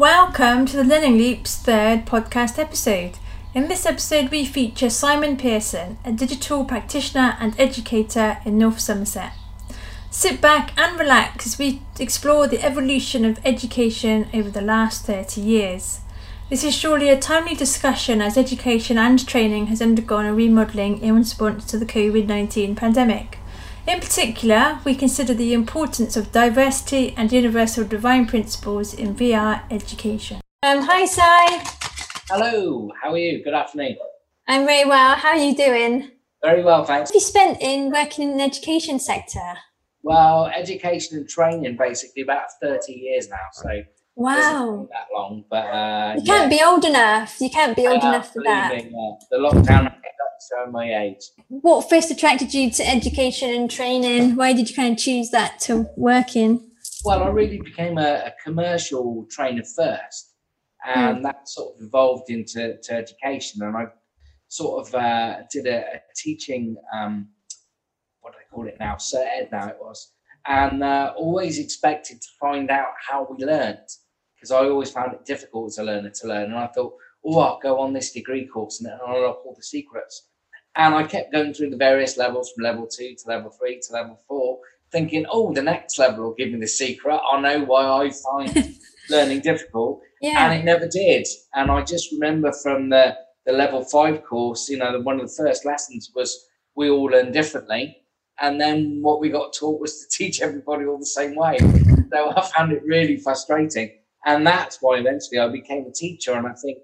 Welcome to the Learning Loop's third podcast episode. In this episode we feature Simon Pearson, a digital practitioner and educator in North Somerset. Sit back and relax as we explore the evolution of education over the last 30 years. This is surely a timely discussion as education and training has undergone a remodelling in response to the COVID-19 pandemic. In particular, we consider the importance of diversity and universal design principles in VR education. Hi, Si. Hello, how are you? Good afternoon. I'm very well. How are you doing? Very well, thanks. What have you spent in working in the education sector? Well, education and training, basically about 30 years now. So wow, that long, but you can't be old enough. You can't be old enough for that. The lockdown kept up showing my age. What first attracted you to education and training? Why did you kind of choose that to work in? Well, I really became a commercial trainer first, and that sort of evolved into education. And I sort of did a teaching, what do they call it now? Cert Ed now it was. And always expected to find out how we learned, because I always found it difficult as a learner to learn. And I thought, I'll go on this degree course and I'll unlock all the secrets. And I kept going through the various levels from level 2 to level 3 to level 4, thinking, the next level will give me the secret. I'll know why I find learning difficult. Yeah. And it never did. And I just remember from the level 5 course, one of the first lessons was we all learn differently. And then what we got taught was to teach everybody all the same way. So I found it really frustrating. And that's why eventually I became a teacher. And I think,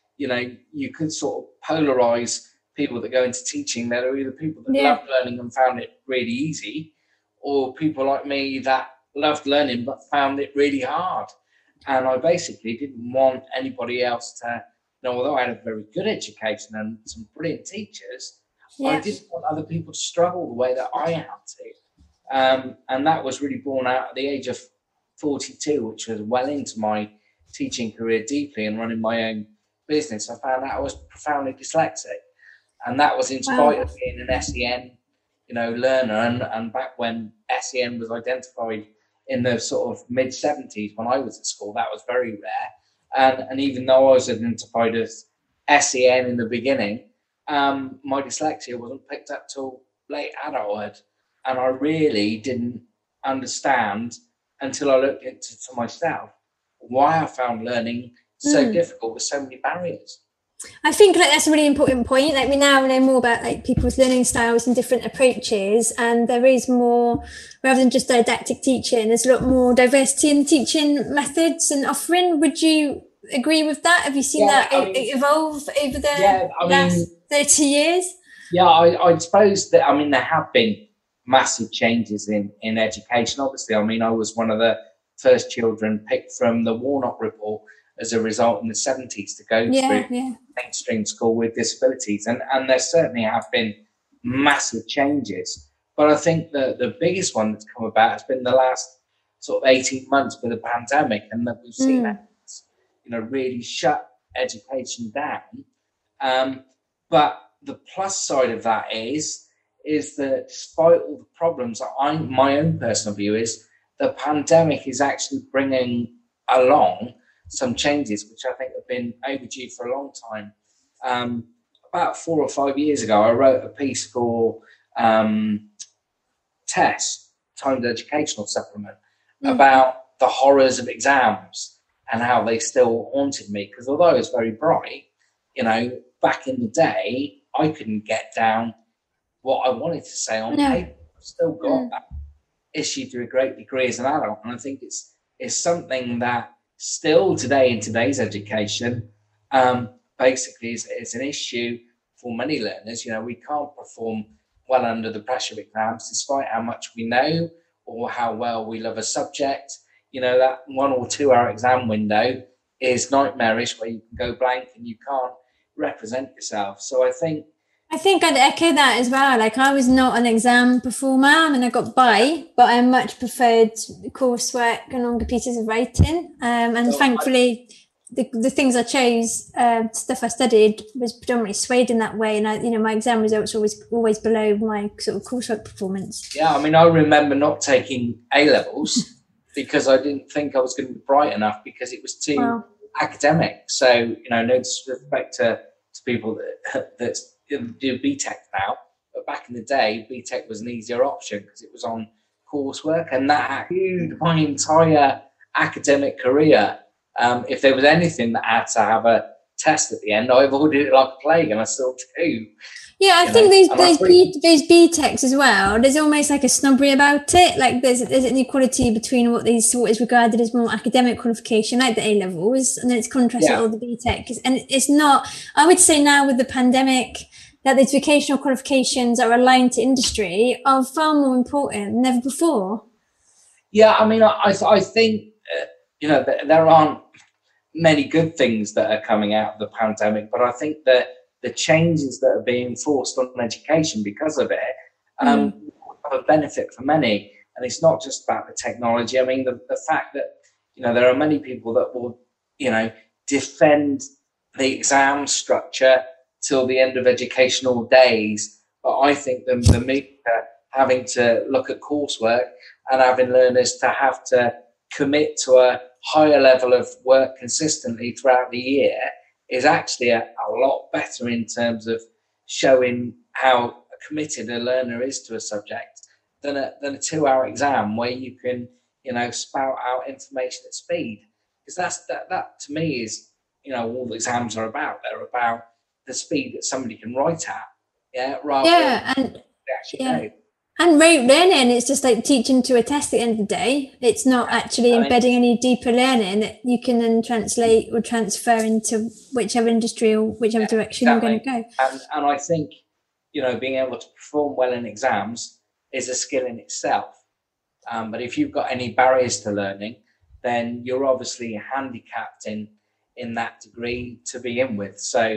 you could sort of polarize people that go into teaching. There are either people that love learning and found it really easy, or people like me that loved learning but found it really hard. And I basically didn't want anybody else to, although I had a very good education and some brilliant teachers, I didn't want other people to struggle the way that I had to. And that was really born out at the age of 42, which was well into my teaching career deeply and running my own business. I found out I was profoundly dyslexic. And that was in spite of being an SEN, learner. And back when SEN was identified in the sort of mid-70s when I was at school, that was very rare. And even though I was identified as SEN in the beginning, my dyslexia wasn't picked up till late adulthood, and I really didn't understand until I looked into myself why I found learning so difficult with so many barriers. I think that's a really important point. We now know more about people's learning styles and different approaches, and there is more, rather than just didactic teaching, there's a lot more diversity in teaching methods and offering. Would you agree with that? Have you seen that evolve over the last 30 years? Yeah, I suppose that, there have been massive changes in education. Obviously, I was one of the first children picked from the Warnock Report as a result in the 70s to go through mainstream school with disabilities. And there certainly have been massive changes. But I think the biggest one that's come about has been the last sort of 18 months with the pandemic, and that we've seen that really shut education down. But the plus side of that is that despite all the problems, my own personal view is the pandemic is actually bringing along some changes which I think have been overdue for a long time. About 4 or 5 years ago, I wrote a piece for TESS, Timed Educational Supplement, about the horrors of exams and how they still haunted me. Because although I was very bright, back in the day, I couldn't get down what I wanted to say on paper. I've still got that issue to a great degree as an adult. And I think it's something that still today in today's education, basically is an issue for many learners. We can't perform well under the pressure of exams, despite how much we know or how well we love a subject. That 1 or 2 hour exam window is nightmarish, where you can go blank and you can't represent yourself. So I think I'd echo that as well. I was not an exam performer. I got by, but I much preferred coursework and longer pieces of writing. And thankfully, the things I chose, stuff I studied, was predominantly swayed in that way. And my exam results were always below my sort of coursework performance. Yeah, I remember not taking A levels because I didn't think I was going to be bright enough, because it was too academic. So, no disrespect to people that do BTEC now, but back in the day, BTEC was an easier option because it was on coursework, and that skewed my entire academic career. If there was anything that had to have a test at the end, I avoided it like a plague, and I still do. Yeah, I think those BTECs as well, there's almost like a snobbery about it. Like there's an inequality between what is regarded as more academic qualification, like the A-levels, and then it's contrasted with all the BTECs. And it's not, I would say now with the pandemic, that these vocational qualifications are aligned to industry are far more important than ever before. Yeah, I mean, I think, there aren't many good things that are coming out of the pandemic, but I think that the changes that are being forced on education because of it have a benefit for many. And it's not just about the technology. I mean, the fact that, there are many people that will, defend the exam structure till the end of educational days. But I think the media having to look at coursework and having learners to have to commit to a higher level of work consistently throughout the year is actually a lot better in terms of showing how committed a learner is to a subject than a 2-hour exam where you can, spout out information at speed. Because that to me is, all the exams are about. They're about the speed that somebody can write at, rather than actually know. And rote learning, it's just like teaching to a test at the end of the day. It's not actually embedding any deeper learning that you can then translate or transfer into whichever industry or whichever direction you're going to go. And I think, being able to perform well in exams is a skill in itself. But if you've got any barriers to learning, then you're obviously handicapped in that degree to begin with. So,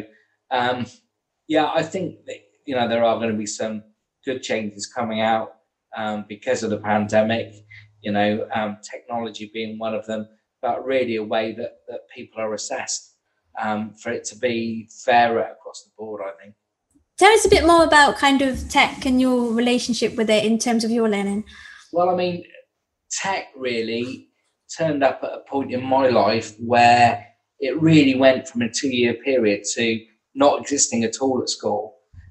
I think that, there are going to be some good changes coming out because of the pandemic, technology being one of them, but really a way that people are assessed for it to be fairer across the board, I think. Tell us a bit more about kind of tech and your relationship with it in terms of your learning. Well, I mean, tech really turned up at a point in my life where it really went from a 2-year period to not existing at all at school.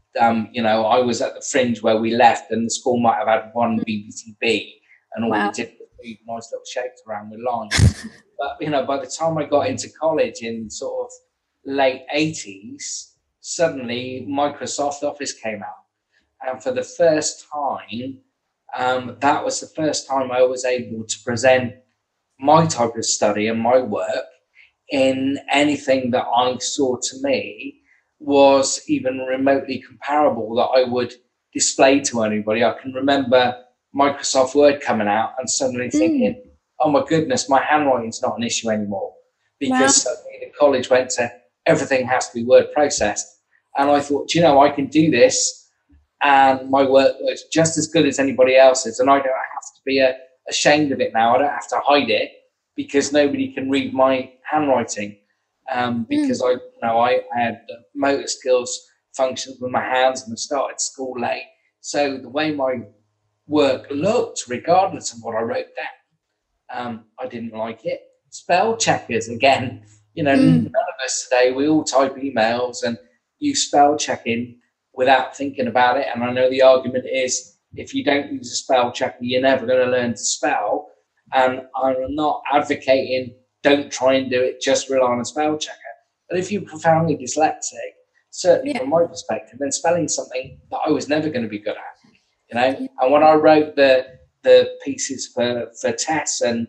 I was at the fringe where we left, and the school might have had one BBCB, and all we did was move nice little shapes around with lines. But by the time I got into college in sort of late 80s, suddenly Microsoft Office came out, and for the first time, that was the first time I was able to present my type of study and my work in anything that I saw to me was even remotely comparable that I would display to anybody. I can remember Microsoft Word coming out and suddenly thinking, oh my goodness, my handwriting's not an issue anymore, because suddenly the college went to everything has to be word processed. And I thought, I can do this and my work looks just as good as anybody else's, and I don't have to be ashamed of it now. I don't have to hide it because nobody can read my handwriting. Because I had motor skills functions with my hands and I started school late. So the way my work looked, regardless of what I wrote down, I didn't like it. Spell checkers, again, none of us today, we all type emails and use spell checking without thinking about it. And I know the argument is if you don't use a spell checker, you're never going to learn to spell. And I'm not advocating don't try and do it, just rely on a spell checker. But if you're profoundly dyslexic, certainly from my perspective, then spelling's something that I was never going to be good at, And when I wrote the pieces for TESS and,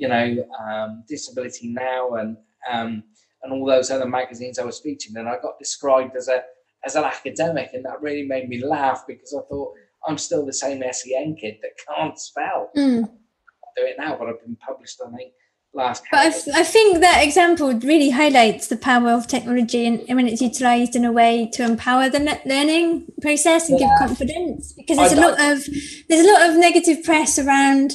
Disability Now and all those other magazines I was featured in, I got described as an academic, and that really made me laugh because I thought I'm still the same SEN kid that can't spell. I do it now, but I've been published, I think, last. But I think that example really highlights the power of technology and when it's utilised in a way to empower the learning process and give confidence. Because there's a lot of negative press around.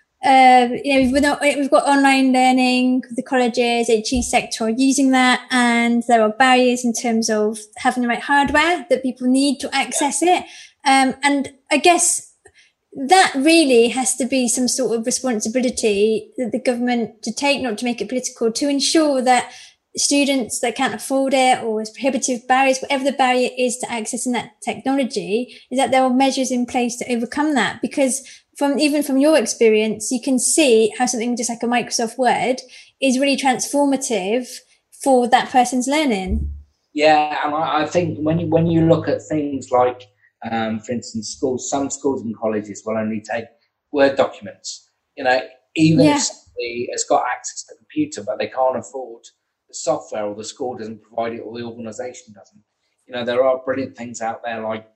We've got online learning. The colleges, HE sector are using that, and there are barriers in terms of having the right hardware that people need to access it. And I guess that really has to be some sort of responsibility that the government to take, not to make it political, to ensure that students that can't afford it or as prohibitive barriers, whatever the barrier is to accessing that technology, is that there are measures in place to overcome that. Because even from your experience, you can see how something just like a Microsoft Word is really transformative for that person's learning. Yeah, and I think when you look at things like, for instance, some schools and colleges will only take Word documents. Even if somebody has got access to a computer, but they can't afford the software, or the school doesn't provide it, or the organisation doesn't. There are brilliant things out there like,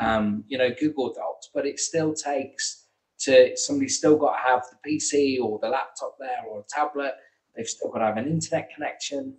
Google Docs, but it still takes somebody's still got to have the PC or the laptop there or a tablet. They've still got to have an internet connection.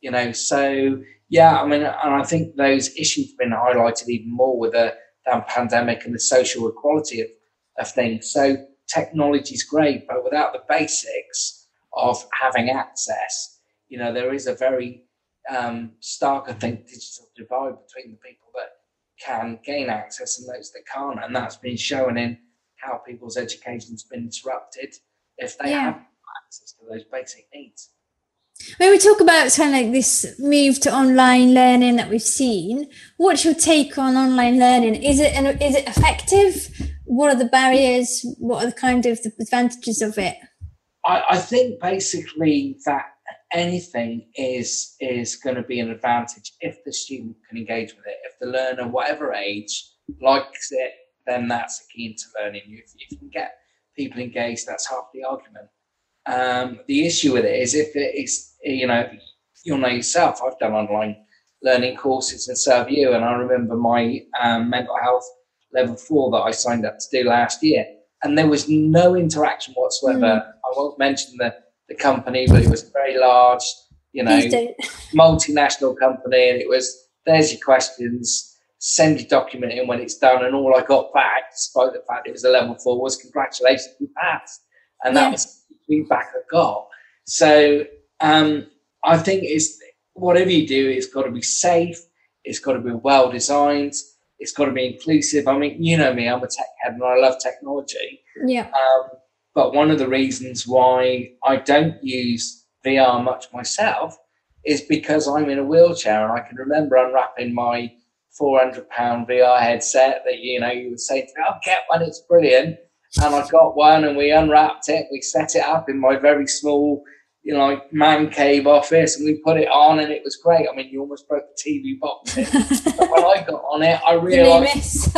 So yeah, and I think those issues have been highlighted even more with the pandemic and the social equality of things. So technology is great, but without the basics of having access, there is a very stark, I think, digital divide between the people that can gain access and those that can't. And that's been shown in how people's education's been interrupted if they have access to those basic needs. When we talk about kind of like this move to online learning that we've seen, what's your take on online learning? Is it effective? What are the barriers? What are the kind of the advantages of it? I think basically that anything is going to be an advantage if the student can engage with it. If the learner, whatever age, likes it, then that's the key into learning. If you can get people engaged, that's half the argument. The issue with it is if it is, you'll know yourself, I've done online learning courses, and so have you. And I remember my mental health level 4 that I signed up to do last year, and there was no interaction whatsoever. I won't mention the company, but it was very large, multinational company, and it was, there's your questions, send your document in when it's done, and all I got back, despite the fact it was a level 4, was congratulations, you passed. And that was the feedback I got. So I think it's whatever you do, it's got to be safe, it's got to be well designed, it's got to be inclusive. I mean, you know me, I'm a tech head and I love technology. Yeah. But one of the reasons why I don't use VR much myself is because I'm in a wheelchair, and I can remember unwrapping my £400 VR headset that, you would say to me, I'll get one, it's brilliant. And I got one, and we unwrapped it, we set it up in my very small, man cave office, and we put it on, and it was great. I mean, you almost broke the TV box in. But when I got on it, I realised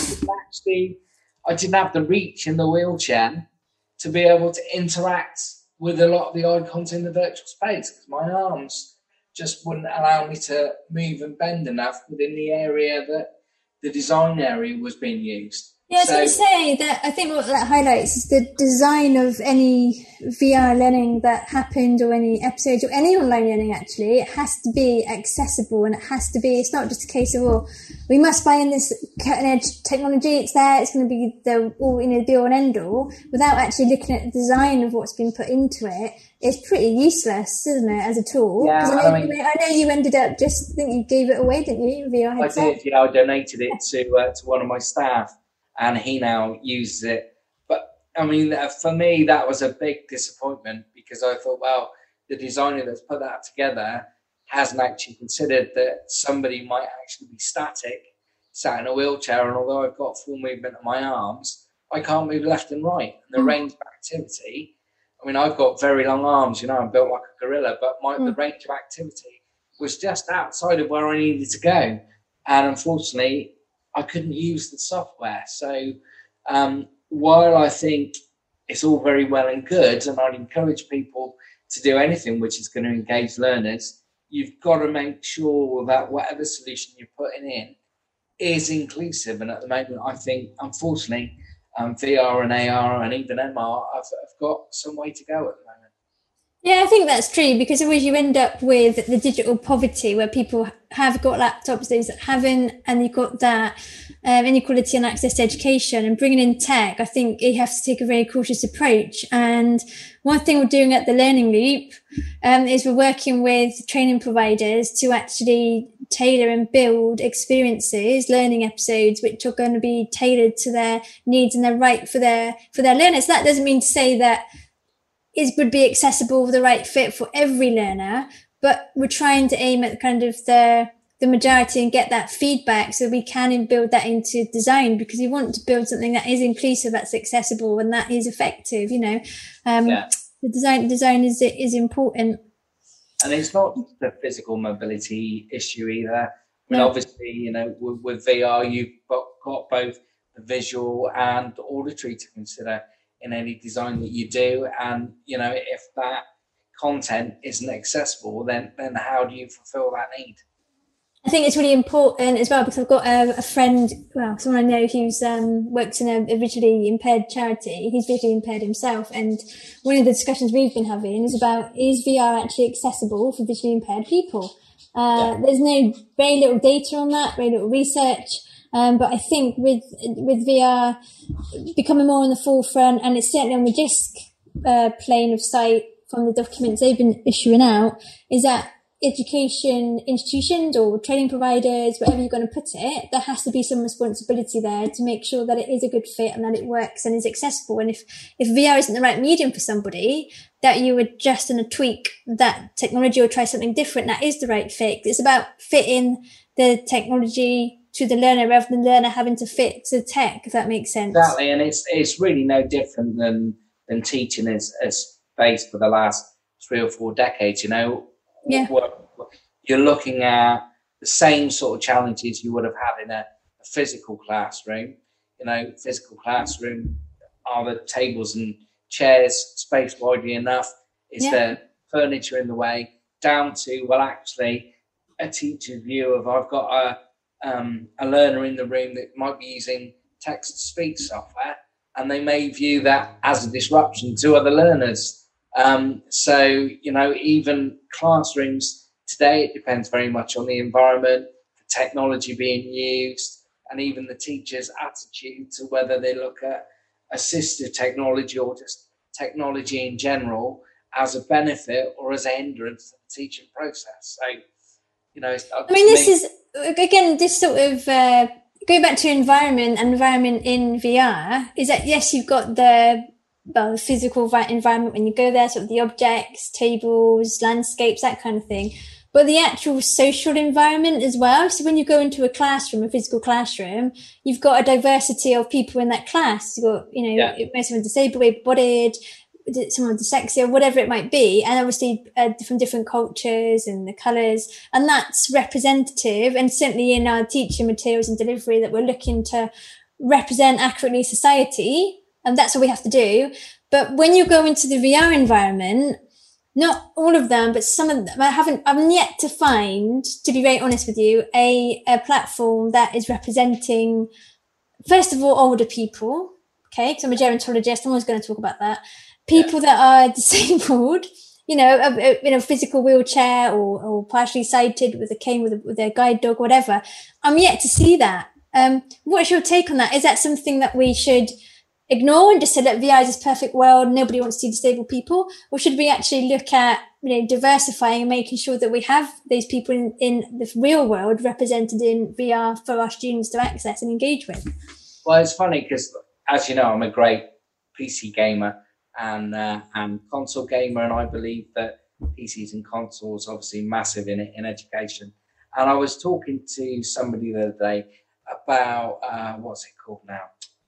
I didn't have the reach in the wheelchair to be able to interact with a lot of the icons in the virtual space, because my arms just wouldn't allow me to move and bend enough within the area that the design area was being used. Yeah, so I was going to say that I think what that highlights is the design of any VR learning that happened, or any episodes, or any online learning actually. It has to be accessible, and it has to be, it's not just a case of, well, we must buy in this cutting edge technology, it's there, it's going to be the be all and end all, without actually looking at the design of what's been put into it. It's pretty useless, isn't it, as a tool? Yeah, I know you ended up I think you gave it away, didn't you, VR headset? I did, I donated it to one of my staff, and he now uses it. But I mean, for me, that was a big disappointment, because I thought, well, the designer that's put that together hasn't actually considered that somebody might actually be static, sat in a wheelchair, and although I've got full movement of my arms, I can't move left and right. And the range of activity, I mean, I've got very long arms, I'm built like a gorilla, but the range of activity was just outside of where I needed to go. And unfortunately, I couldn't use the software. So while I think it's all very well and good, and I'd encourage people to do anything which is going to engage learners, you've got to make sure that whatever solution you're putting in is inclusive. And at the moment, I think, unfortunately, VR and AR and even MR have got some way to go at the moment. Yeah, I think that's true, because otherwise you end up with the digital poverty, where people have got laptops, those that haven't, and you've got that inequality and access to education. And bringing in tech, I think you have to take a very cautious approach. And one thing we're doing at the Learning Loop is we're working with training providers to actually tailor and build experiences, learning episodes, which are going to be tailored to their needs and they're right for their learners. That doesn't mean to say that it would be accessible, the right fit for every learner, but we're trying to aim at kind of the majority and get that feedback so we can build that into design, because we want to build something that is inclusive, that's accessible, and that is effective. The design is important. And it's not the physical mobility issue either. I mean, obviously, with VR, you've got both the visual and auditory to consider in any design that you do. And, if that content isn't accessible, then how do you fulfill that need? I think it's really important as well, because I've got a friend, someone I know who's works in a visually impaired charity. He's visually impaired himself, and one of the discussions we've been having is about, is VR actually accessible for visually impaired people? There's very little data on that, very little research, but I think with VR becoming more on the forefront, and it's certainly on the JISC plane of sight from the documents they've been issuing out, is that education institutions or training providers, whatever you're going to put it, there has to be some responsibility there to make sure that it is a good fit and that it works and is accessible. And if VR isn't the right medium for somebody, that you adjust and tweak that technology or try something different that is the right fit. It's about fitting the technology to the learner rather than the learner having to fit to tech, if that makes sense. Exactly, and it's really no different than teaching as faced for the last 3 or 4 decades. Yeah. You're looking at the same sort of challenges you would have had in a physical classroom. Physical classroom, are the tables and chairs spaced widely enough? Is there furniture in the way? Down to, well, actually, a teacher's view of, I've got a learner in the room that might be using text-to-speech software, and they may view that as a disruption to other learners. So, even classrooms today, it depends very much on the environment, the technology being used, and even the teacher's attitude to whether they look at assistive technology or just technology in general as a benefit or as a hindrance to the teaching process. So, this is, again, this sort of, going back to environment in VR, is that, yes, you've got the physical environment when you go there, sort of the objects, tables, landscapes, that kind of thing, but the actual social environment as well. So when you go into a classroom, a physical classroom, you've got a diversity of people in that class. You've got, most of them disabled, able-bodied, someone dyslexia, whatever it might be, and obviously from different cultures and the colours, and that's representative. And certainly in our teaching materials and delivery, that we're looking to represent accurately society. And that's what we have to do. But when you go into the VR environment, not all of them, but some of them, I'm yet to find, to be very honest with you, a platform that is representing, first of all, older people. Okay, because I'm a gerontologist, I'm always going to talk about that. People that are disabled, in a physical wheelchair or partially sighted with a cane, with a guide dog, whatever. I'm yet to see that. What's your take on that? Is that something that we should ignore and just say, look, VR is this perfect world, nobody wants to see disabled people? Or should we actually look at, diversifying and making sure that we have those people in the real world represented in VR for our students to access and engage with? Well, it's funny because, as you know, I'm a great PC gamer and console gamer, and I believe that PCs and consoles are obviously massive in education. And I was talking to somebody the other day about, what's it called now?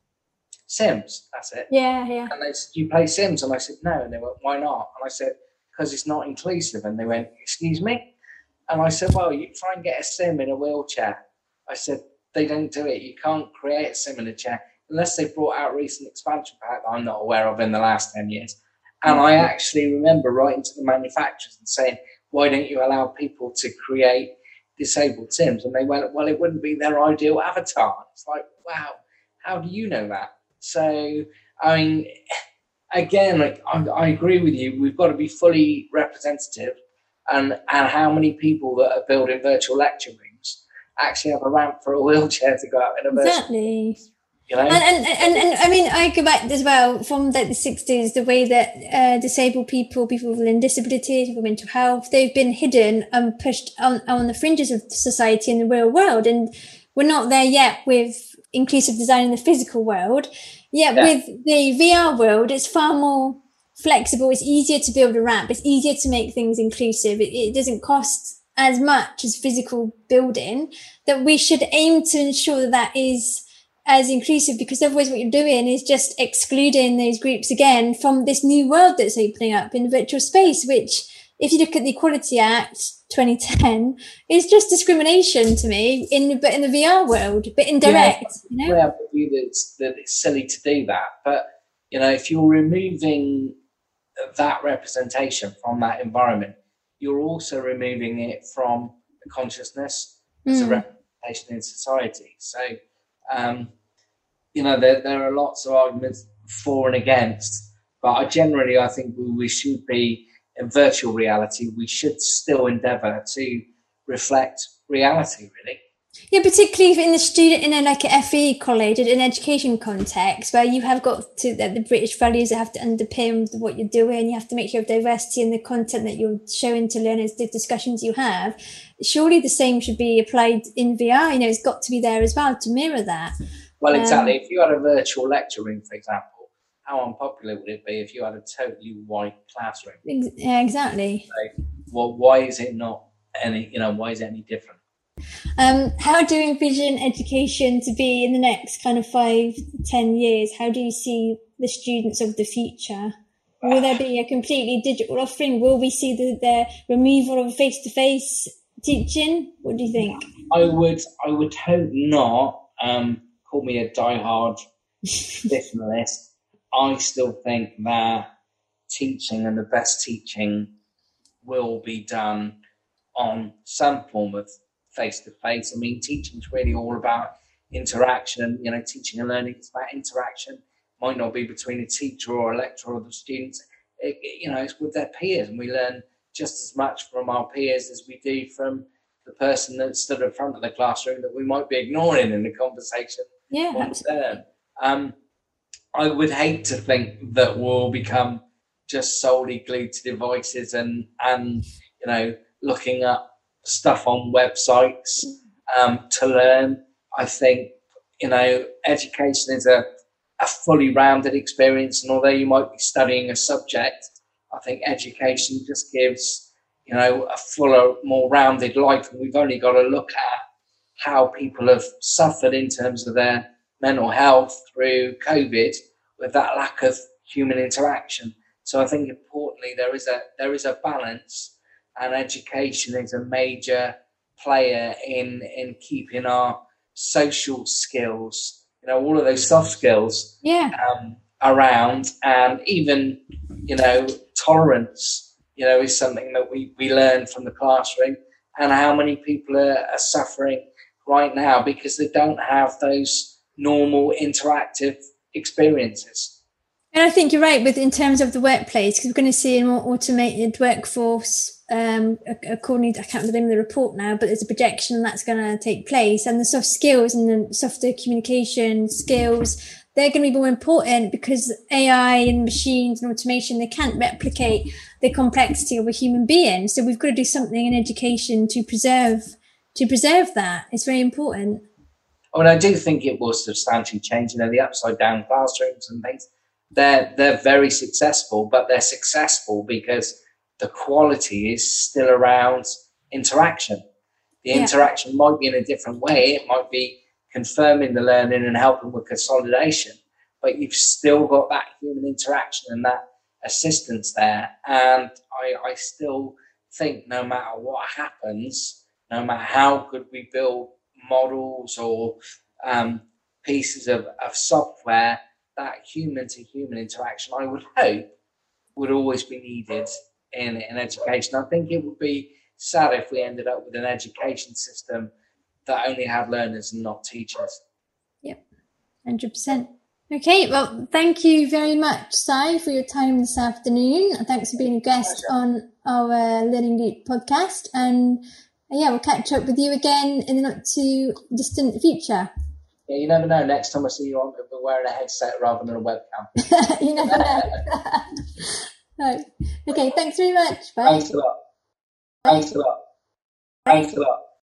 Sims, that's it. Yeah. And they said, you play Sims? And I said, no. And they went, why not? And I said, because it's not inclusive. And they went, excuse me? And I said, well, you try and get a Sim in a wheelchair. I said, they don't do it. You can't create a Sim in a chair unless they brought out a recent expansion pack that I'm not aware of in the last 10 years. And I actually remember writing to the manufacturers and saying, why don't you allow people to create disabled Sims? And they went, well, it wouldn't be their ideal avatar. It's like, wow, how do you know that? So, I mean, again, I agree with you. We've got to be fully representative, and how many people that are building virtual lecture rooms actually have a ramp for a wheelchair to go out in a virtual. Exactly. you know. And I mean, I go back as well from like the 60s, the way that disabled people with learning disabilities, people with mental health, they've been hidden and pushed on the fringes of society in the real world. And we're not there yet with inclusive design in the physical world. Yet with the VR world, it's far more flexible. It's easier to build a ramp. It's easier to make things inclusive. It doesn't cost as much as physical building, that we should aim to ensure that is as inclusive, because otherwise what you're doing is just excluding those groups again from this new world that's opening up in virtual space, which if you look at the Equality Act 2010 is just discrimination to me but in the VR world, but indirect. I believe that it's silly to do that, but if you're removing that representation from that environment, you're also removing it from the consciousness as a representation in society. So, there are lots of arguments for and against, but I think we should be in virtual reality. We should still endeavour to reflect reality, really. Yeah, particularly in a FE college, in an education context, where you have got to the British values that have to underpin what you're doing. You have to make sure of diversity in the content that you're showing to learners, the discussions you have. Surely the same should be applied in VR. It's got to be there as well to mirror that. Well, exactly. If you had a virtual lecture room, for example, how unpopular would it be if you had a totally white classroom? Yeah, exactly. So, well, why is it not any? Why is it any different? How do you envision education to be in the next kind of 5-10 years? How do you see the students of the future? Will there be a completely digital offering? Will we see the removal of face-to-face teaching? What do you think? I would hope not. Call me a diehard traditionalist. I still think that teaching and the best teaching will be done on some form of face-to-face. I mean, teaching is really all about interaction. Teaching and learning is about interaction. It might not be between a teacher or a lecturer or the students. It's with their peers, and we learn just as much from our peers as we do from the person that stood in front of the classroom that we might be ignoring in the conversation. Yeah, absolutely. I would hate to think that we'll become just solely glued to devices and looking up stuff on websites to learn. I think education is a fully rounded experience, and although you might be studying a subject, I think education just gives a fuller, more rounded life. And we've only got to look at how people have suffered in terms of their mental health through COVID with that lack of human interaction. So I think importantly there is a balance, and education is a major player in keeping our social skills, all of those soft skills around, and even tolerance is something that we learn from the classroom. And how many people are suffering right now because they don't have those normal interactive experiences. And I think you're right in terms of the workplace, because we're going to see a more automated workforce, according to, I can't remember the name of the report now, but there's a projection that's going to take place, and the soft skills and the softer communication skills, they're going to be more important, because AI and machines and automation, they can't replicate the complexity of a human being. So we've got to do something in education to preserve that. It's very important. And I do think it will substantially change. The upside down classrooms and things, they're very successful, but they're successful because the quality is still around interaction. The interaction might be in a different way. It might be confirming the learning and helping with consolidation, but you've still got that human interaction and that assistance there. And I still think no matter what happens, no matter how good we build models or pieces of software, that human to human interaction, I would hope, would always be needed in education. I think it would be sad if we ended up with an education system that only had learners and not teachers. Yep, 100%. Okay, well, thank you very much, Si, for your time this afternoon. And thanks for being a guest on our Learning Loop podcast. And we'll catch up with you again in the not too distant future. Yeah, you never know. Next time I see you, I'm wearing a headset rather than a webcam. You never know. Right. Okay, thanks very much. Bye. Thanks a lot. Thanks a lot. Thanks a lot.